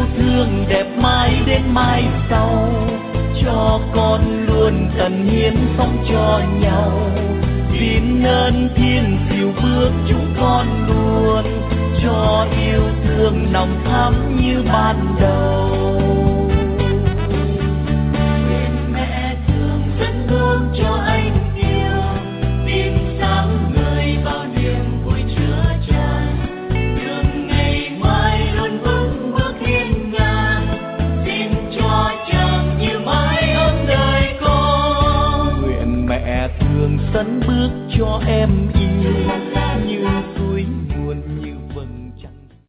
thương đẹp mãi đến mai sau, cho con luôn tận hiến sống cho nhau. Xin ơn Thiên dìu bước chúng con luôn, cho yêu thương nồng thắm như ban đầu. Nguyện mẹ thương dẫn bước cho anh yêu, tim sáng người bao niềm vui chứa chan. Đường ngày mai luôn vững bước hiên ngang, xin cho chàng như mãi ấm đời con. Nguyện mẹ thương dẫn bước cho em